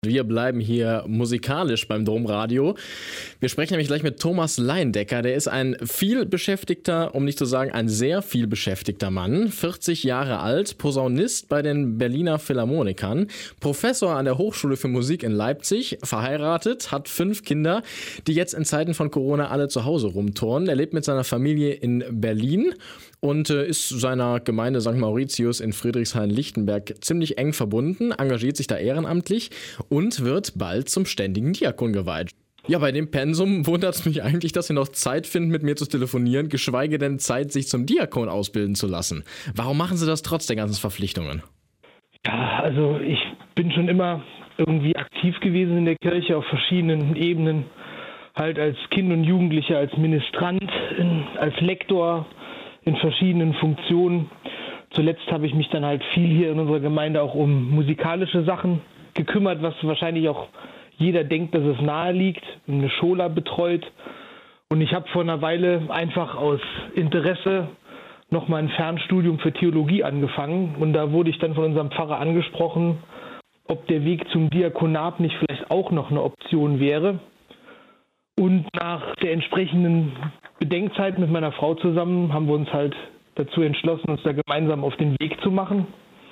Wir bleiben hier musikalisch beim Domradio. Wir sprechen nämlich gleich mit Thomas Leyendecker. Der ist ein vielbeschäftigter, um nicht zu sagen ein sehr vielbeschäftigter Mann. 40 Jahre alt, Posaunist bei den Berliner Philharmonikern, Professor an der Hochschule für Musik in Leipzig, verheiratet, hat 5 Kinder, die jetzt in Zeiten von Corona alle zu Hause rumturnen. Er lebt mit seiner Familie in Berlin und ist seiner Gemeinde St. Mauritius in Friedrichshain-Lichtenberg ziemlich eng verbunden, engagiert sich da ehrenamtlich und wird bald zum ständigen Diakon geweiht. Ja, bei dem Pensum wundert es mich eigentlich, dass Sie noch Zeit finden, mit mir zu telefonieren, geschweige denn Zeit, sich zum Diakon ausbilden zu lassen. Warum machen Sie das trotz der ganzen Verpflichtungen? Ja, also ich bin schon immer irgendwie aktiv gewesen in der Kirche auf verschiedenen Ebenen. Halt als Kind und Jugendlicher, als Ministrant, als Lektor in verschiedenen Funktionen. Zuletzt habe ich mich dann halt viel hier in unserer Gemeinde auch um musikalische Sachen gekümmert, was wahrscheinlich auch jeder denkt, dass es nahe liegt, eine Schola betreut. Und ich habe vor einer Weile einfach aus Interesse nochmal ein Fernstudium für Theologie angefangen. Und da wurde ich dann von unserem Pfarrer angesprochen, ob der Weg zum Diakonat nicht vielleicht auch noch eine Option wäre. Und nach der entsprechenden Bedenkzeit mit meiner Frau zusammen haben wir uns halt dazu entschlossen, uns da gemeinsam auf den Weg zu machen.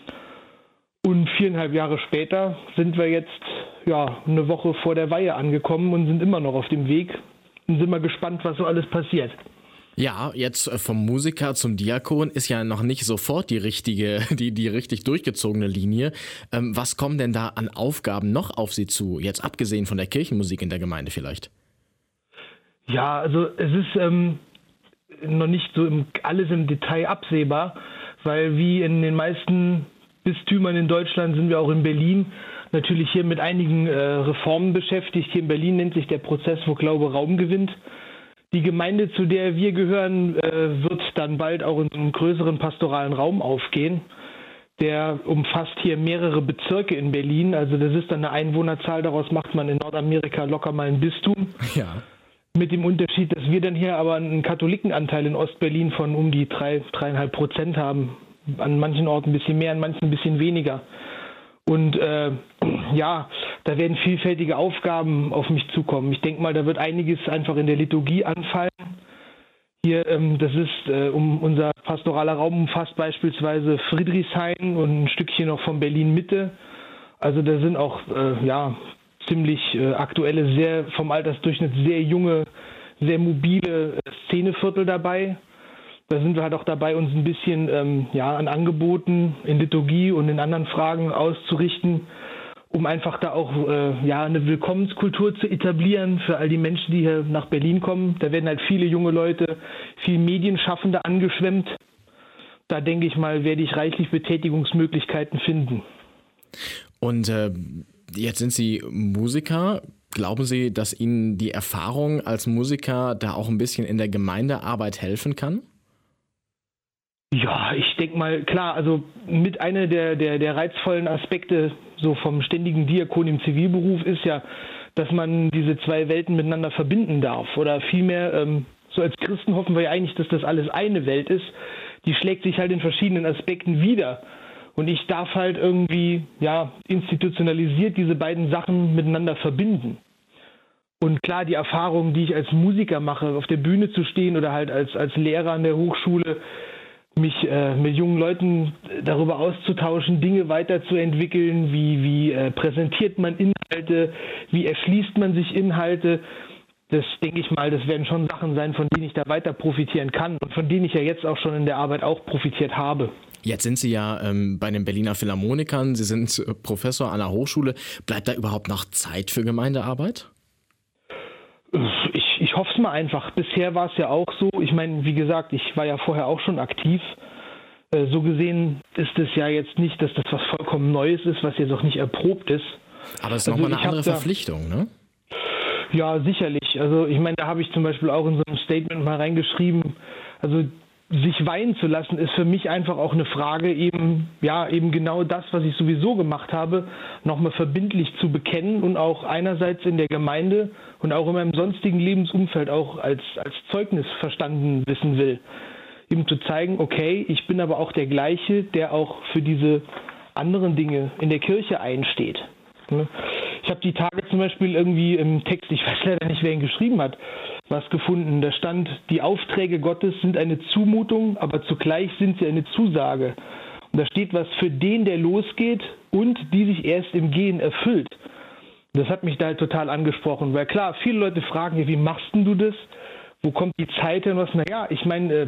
Und 4,5 Jahre später sind wir jetzt eine Woche vor der Weihe angekommen und sind immer noch auf dem Weg und sind mal gespannt, was so alles passiert. Ja, jetzt vom Musiker zum Diakon ist ja noch nicht sofort die richtig durchgezogene Linie. Was kommen denn da an Aufgaben noch auf Sie zu, jetzt abgesehen von der Kirchenmusik in der Gemeinde vielleicht? Ja, also es ist noch nicht so alles im Detail absehbar, weil wie in den meisten Bistümern in Deutschland sind wir auch in Berlin natürlich hier mit einigen Reformen beschäftigt. Hier in Berlin nennt sich der Prozess, wo Glaube Raum gewinnt. Die Gemeinde, zu der wir gehören, wird dann bald auch in einem größeren pastoralen Raum aufgehen. Der umfasst hier mehrere Bezirke in Berlin. Also das ist dann eine Einwohnerzahl, daraus macht man in Nordamerika locker mal ein Bistum. Ja. Mit dem Unterschied, dass wir dann hier aber einen Katholikenanteil in Ostberlin von um die 3,5% haben. An manchen Orten ein bisschen mehr, an manchen ein bisschen weniger. Und da werden vielfältige Aufgaben auf mich zukommen. Ich denke mal, da wird einiges einfach in der Liturgie anfallen. Hier, das ist, unser pastoraler Raum umfasst beispielsweise Friedrichshain und ein Stückchen noch von Berlin-Mitte. Also da sind auch, ziemlich aktuelle, sehr vom Altersdurchschnitt sehr junge, sehr mobile Szeneviertel dabei. Da sind wir halt auch dabei, uns ein bisschen an Angeboten in Liturgie und in anderen Fragen auszurichten, um einfach da auch eine Willkommenskultur zu etablieren für all die Menschen, die hier nach Berlin kommen. Da werden halt viele junge Leute, viel Medienschaffende angeschwemmt. Da denke ich mal, werde ich reichlich Betätigungsmöglichkeiten finden. Und jetzt sind Sie Musiker. Glauben Sie, dass Ihnen die Erfahrung als Musiker da auch ein bisschen in der Gemeindearbeit helfen kann? Ja, ich denke mal, klar, also mit einer der reizvollen Aspekte so vom ständigen Diakon im Zivilberuf ist ja, dass man diese zwei Welten miteinander verbinden darf. Oder vielmehr, so als Christen hoffen wir ja eigentlich, dass das alles eine Welt ist. Die schlägt sich halt in verschiedenen Aspekten wieder. Und ich darf halt irgendwie, institutionalisiert diese beiden Sachen miteinander verbinden. Und klar, die Erfahrungen, die ich als Musiker mache, auf der Bühne zu stehen oder halt als Lehrer an der Hochschule, mich mit jungen Leuten darüber auszutauschen, Dinge weiterzuentwickeln, wie präsentiert man Inhalte, wie erschließt man sich Inhalte. Das denke ich mal, das werden schon Sachen sein, von denen ich da weiter profitieren kann und von denen ich ja jetzt auch schon in der Arbeit auch profitiert habe. Jetzt sind Sie ja bei den Berliner Philharmonikern, Sie sind Professor an der Hochschule. Bleibt da überhaupt noch Zeit für Gemeindearbeit? Ich hoffe es mal einfach. Bisher war es ja auch so. Ich meine, wie gesagt, ich war ja vorher auch schon aktiv. So gesehen ist es ja jetzt nicht, dass das was vollkommen Neues ist, was jetzt auch nicht erprobt ist. Aber es ist nochmal eine andere Verpflichtung, ne? Ja, sicherlich. Also ich meine, da habe ich zum Beispiel auch in so einem Statement mal reingeschrieben, also sich weihen zu lassen, ist für mich einfach auch eine Frage, eben genau das, was ich sowieso gemacht habe, nochmal verbindlich zu bekennen und auch einerseits in der Gemeinde und auch in meinem sonstigen Lebensumfeld auch als Zeugnis verstanden wissen will. Eben zu zeigen, okay, ich bin aber auch der Gleiche, der auch für diese anderen Dinge in der Kirche einsteht. Ne? Ich habe die Tage zum Beispiel irgendwie im Text, ich weiß leider nicht, wer ihn geschrieben hat, was gefunden. Da stand, die Aufträge Gottes sind eine Zumutung, aber zugleich sind sie eine Zusage. Und da steht was für den, der losgeht und die sich erst im Gehen erfüllt. Das hat mich da halt total angesprochen, weil klar, viele Leute fragen, ja, wie machst denn du das? Wo kommt die Zeit hin? Was? Naja, ich meine,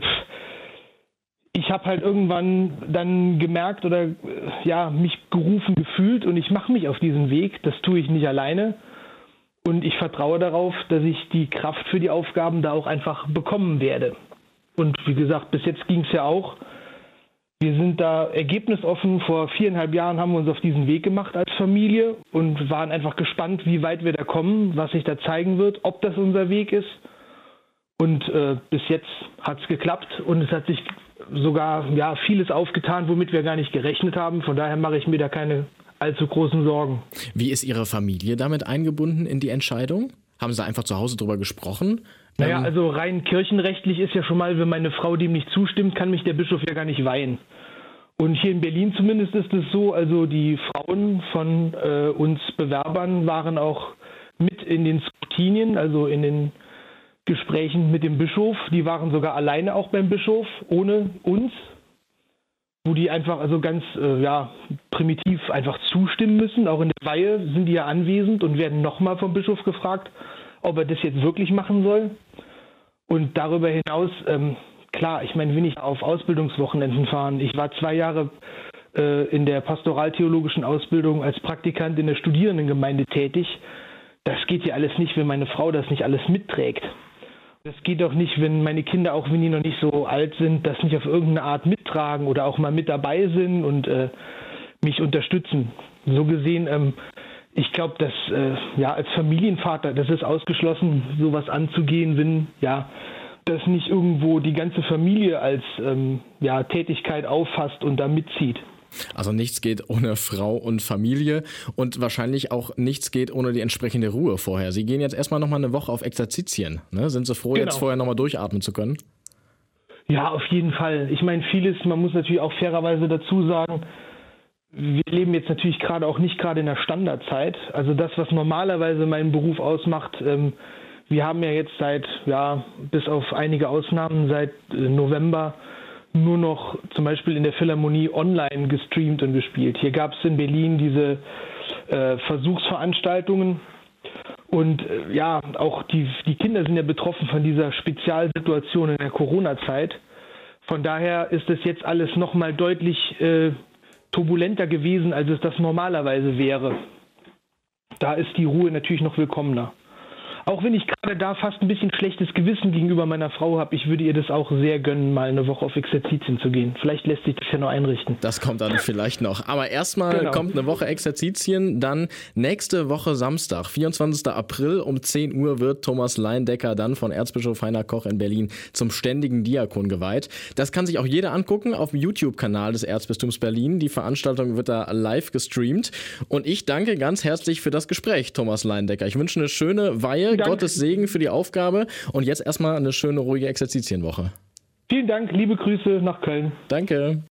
ich habe halt irgendwann dann gemerkt oder mich gerufen gefühlt und ich mache mich auf diesen Weg. Das tue ich nicht alleine und ich vertraue darauf, dass ich die Kraft für die Aufgaben da auch einfach bekommen werde. Und wie gesagt, bis jetzt ging es ja auch. Wir sind da ergebnisoffen. Vor 4,5 Jahren haben wir uns auf diesen Weg gemacht als Familie und waren einfach gespannt, wie weit wir da kommen, was sich da zeigen wird, ob das unser Weg ist. Und bis jetzt hat es geklappt und es hat sich sogar vieles aufgetan, womit wir gar nicht gerechnet haben. Von daher mache ich mir da keine allzu großen Sorgen. Wie ist Ihre Familie damit eingebunden in die Entscheidung? Haben Sie einfach zu Hause drüber gesprochen? Naja, also rein kirchenrechtlich ist ja schon mal, wenn meine Frau dem nicht zustimmt, kann mich der Bischof ja gar nicht weihen. Und hier in Berlin zumindest ist es so, also die Frauen von uns Bewerbern waren auch mit in den Skrutinien, also in den Gesprächen mit dem Bischof. Die waren sogar alleine auch beim Bischof, ohne uns, wo die einfach also ganz primitiv einfach zustimmen müssen. Auch in der Weihe sind die ja anwesend und werden nochmal vom Bischof gefragt, ob er das jetzt wirklich machen soll. Und darüber hinaus, klar, ich meine, wenn ich auf Ausbildungswochenenden fahren, ich war 2 Jahre in der pastoraltheologischen Ausbildung als Praktikant in der Studierendengemeinde tätig. Das geht ja alles nicht, wenn meine Frau das nicht alles mitträgt. Das geht auch nicht, wenn meine Kinder, auch wenn die noch nicht so alt sind, das nicht auf irgendeine Art mittragen oder auch mal mit dabei sind und mich unterstützen. So gesehen, ich glaube, dass als Familienvater, das ist ausgeschlossen, sowas anzugehen, wenn das nicht irgendwo die ganze Familie als Tätigkeit auffasst und da mitzieht. Also nichts geht ohne Frau und Familie und wahrscheinlich auch nichts geht ohne die entsprechende Ruhe vorher. Sie gehen jetzt erstmal nochmal eine Woche auf Exerzitien. Ne? Sind Sie froh, jetzt vorher nochmal durchatmen zu können? Ja, auf jeden Fall. Ich meine, vieles, man muss natürlich auch fairerweise dazu sagen, wir leben jetzt natürlich gerade auch nicht gerade in der Standardzeit. Also das, was normalerweise meinen Beruf ausmacht, wir haben ja jetzt seit, bis auf einige Ausnahmen, seit November nur noch zum Beispiel in der Philharmonie online gestreamt und gespielt. Hier gab es in Berlin diese Versuchsveranstaltungen und auch die Kinder sind ja betroffen von dieser Spezialsituation in der Corona-Zeit. Von daher ist es jetzt alles nochmal deutlich turbulenter gewesen, als es das normalerweise wäre. Da ist die Ruhe natürlich noch willkommener. Auch wenn ich gerade da fast ein bisschen schlechtes Gewissen gegenüber meiner Frau habe, ich würde ihr das auch sehr gönnen, mal eine Woche auf Exerzitien zu gehen. Vielleicht lässt sich das ja noch einrichten. Das kommt dann vielleicht noch. Aber erstmal kommt eine Woche Exerzitien, dann nächste Woche Samstag, 24. April um 10 Uhr wird Thomas Leindecker dann von Erzbischof Heiner Koch in Berlin zum ständigen Diakon geweiht. Das kann sich auch jeder angucken auf dem YouTube-Kanal des Erzbistums Berlin. Die Veranstaltung wird da live gestreamt. Und ich danke ganz herzlich für das Gespräch, Thomas Leindecker. Ich wünsche eine schöne Weihe. Danke. Gottes Segen für die Aufgabe und jetzt erstmal eine schöne, ruhige Exerzitienwoche. Vielen Dank, liebe Grüße nach Köln. Danke.